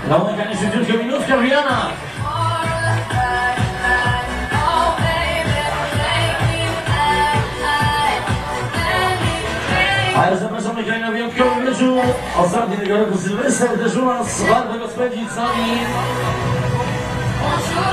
Na łąkanie szybciutko minutka Rihanna. A ja zapraszam na na wyjątkowy wieczór. Ostatni tego roku Sylwester też u nas. Warto go spędzić z nami.